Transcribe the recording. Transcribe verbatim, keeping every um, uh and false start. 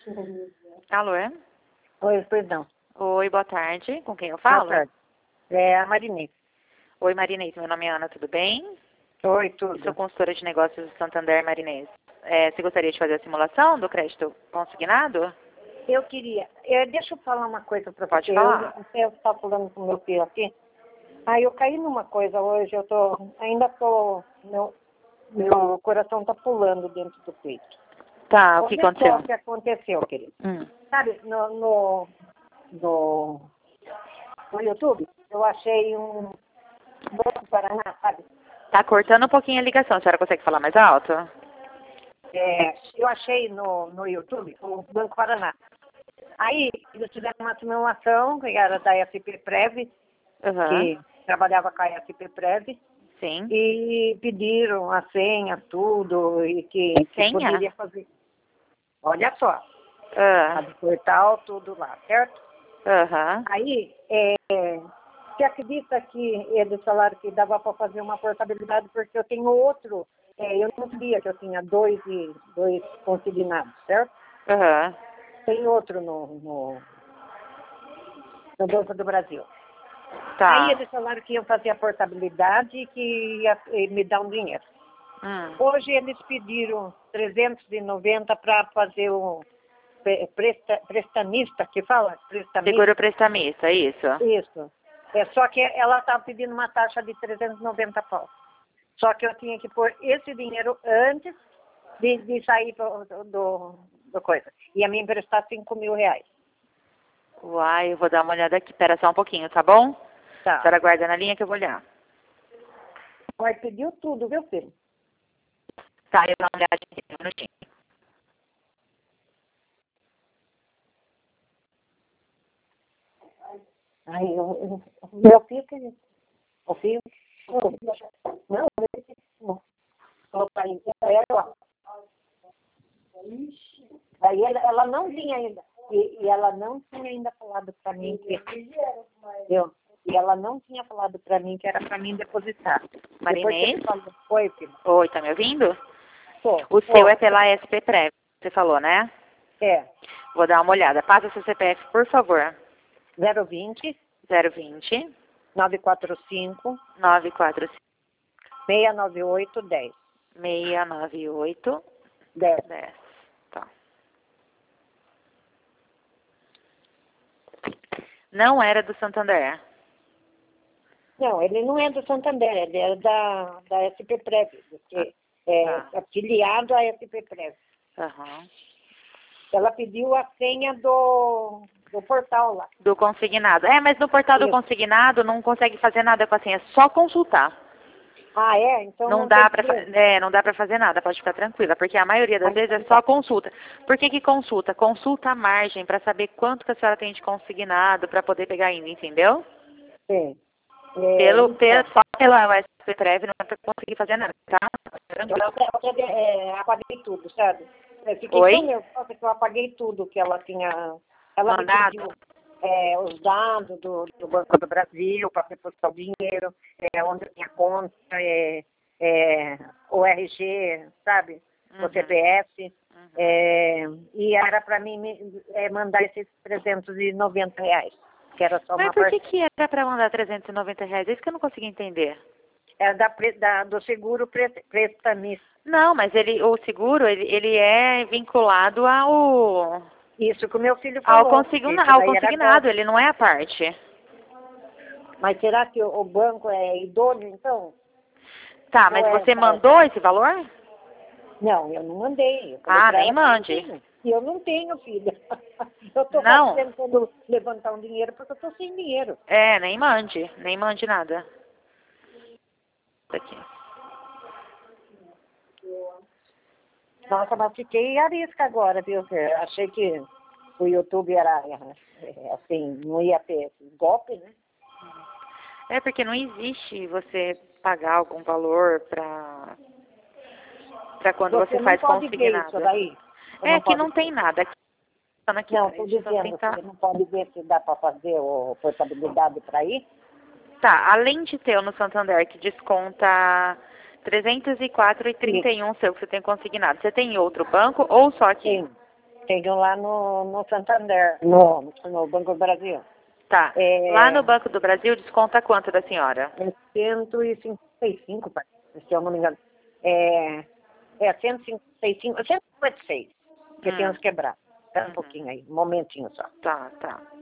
Alô? Oi, perdão. Oi, boa tarde. Com quem eu Boa falo? tarde. É a Marinês. Oi, Marinês. Meu nome é Ana, tudo bem? Oi, Eu sou tudo. consultora de negócios do Santander, Marinês. É, você gostaria de fazer a simulação do crédito consignado? Eu queria... é, deixa eu falar uma coisa para Pode você. Eu, falar. eu estava falando com meu filho aqui. Aí eu caí numa coisa hoje. Eu tô... Ainda tô... Meu, meu coração tá pulando dentro do peito. Tá, o que Olha só aconteceu? o que aconteceu, querido. Hum. Sabe, no, no, no, no YouTube, eu achei um Banco Paraná, sabe? Tá cortando um pouquinho a ligação. A senhora consegue falar mais alto? É, eu achei no, no YouTube o Banco Paraná. Aí eles fizeram uma simulação, que era da S P Prev, Aham. que trabalhava com a S P Prev, Sim. e pediram a senha, tudo, e que, que Senha? poderia fazer. Olha só, a Ah. do portal, tudo lá, certo? Aham. Aí, é, você acredita que eles falaram que dava para fazer uma portabilidade porque eu tenho outro, é, eu não sabia que eu tinha dois, e, dois consignados, certo? Aham. Tem outro no, no, no Banco do Brasil. Aí Tá. eles falaram que iam fazer a portabilidade e que ia eh, me dar um dinheiro. Hum. Hoje eles pediram trezentos e noventa para fazer o pre- presta, prestanista, que fala? Prestamista. Seguro prestamista, isso. Isso. É só que ela estava pedindo uma taxa de trezentos e noventa pau. Só que eu tinha que pôr esse dinheiro antes de, de sair do, do, do coisa. Ia me emprestar cinco mil reais. Uai, eu vou dar uma olhada aqui. Espera só um pouquinho, tá bom? A Tá. senhora aguarda na linha que eu vou olhar. Mas pediu tudo, viu, filho? Tá, eu vou dar uma olhada aqui, um minutinho. Aí eu, eu, meu filho, que o filho, não, não, falou pra ele, ela, aí ela, ela não vinha ainda, e, e ela não tinha ainda falado pra mim que, eu, e ela não tinha falado pra mim que era pra mim depositar. Depois que Marinês? ele falou, foi, filho, Oi, tá me ouvindo? foi, O seu é pela S P Prev, você falou, né? é, Vou dar uma olhada. Passa o seu C P F, por favor. zero vinte, zero vinte, nove quatro cinco, nove quatro cinco, seis nove oito, dez, seis nove oito, dez. dez. Tá. Não era do Santander. Não, ele não é do Santander, ele é da, da S P Prev, porque é Tá. afiliado à S P Prev. Aham. Ela pediu a senha do, do portal lá. Do consignado. É, mas no portal do Isso. consignado não consegue fazer nada com a senha, é só consultar. Ah, é? Então Não não dá tem pra, problema. fa- é, não dá pra fazer nada, pode ficar tranquila, porque a maioria das Ah, vezes é então só tá. consulta. Por que que consulta? Consulta a margem para saber quanto que a senhora tem de consignado para poder pegar ainda, entendeu? Sim. É, Pelo, pelo, então, só pela U S P Prev não é pra conseguir fazer nada, tá? eu até, é, apaguei tudo, sabe? Eu fiquei tão Oi? nervosa que eu apaguei tudo que ela tinha... Ela me Mandado? pediu é, os dados do, do Banco do Brasil para depositar o dinheiro, é, onde eu tinha conta, é, é, o R G, sabe? O Uhum. C P F. Uhum. É, e era para mim me- é, mandar esses trezentos e noventa reais, que era só Mas uma por parte. que que era pra mandar trezentos e noventa reais? É isso que eu não consegui entender. Era da, pre- da- do seguro pre- prestamista. Não, mas ele, o seguro, ele, ele é vinculado ao, Isso que o meu filho ao, falou, que consigna, isso ao daí era consignado, golpe. ele não é a parte. Mas será que o, o banco é idôneo, então? Tá, Ou mas é você falso? mandou esse valor? Não, eu não mandei. Eu falei Ah, para nem ela que eu não mande. tenho. E eu não tenho, filha. Eu estou Não? tentando levantar um dinheiro porque eu estou sem dinheiro. É, nem mande, nem mande nada. Aqui. Nossa, mas fiquei arisca agora, viu? Que eu achei que o YouTube era, é, assim, não ia ter esse golpe, né? É porque não existe você pagar algum valor pra, pra quando você, Você não faz pode ver consignado. isso daí. Você É não que pode não tem ver. nada. Aqui, aqui, Não, peraí, estou deixa eu só dizendo, tentar. você não pode ver se dá para fazer o portabilidade para ir. Tá, além de ter o no Santander que desconta trezentos e quatro reais e trinta e um seu que você tem consignado, você tem em outro banco ou só aqui? Tem. tenho lá no, no Santander, no, no Banco do Brasil. Tá. É, Lá no Banco do Brasil, desconta quanto da senhora? É cento e cinquenta e cinco, se eu não me engano. É, é cento e cinquenta e cinco, cento e cinquenta e seis, porque Hum. tem uns quebrados. Espera um Uhum. pouquinho aí, um momentinho só. Tá, tá.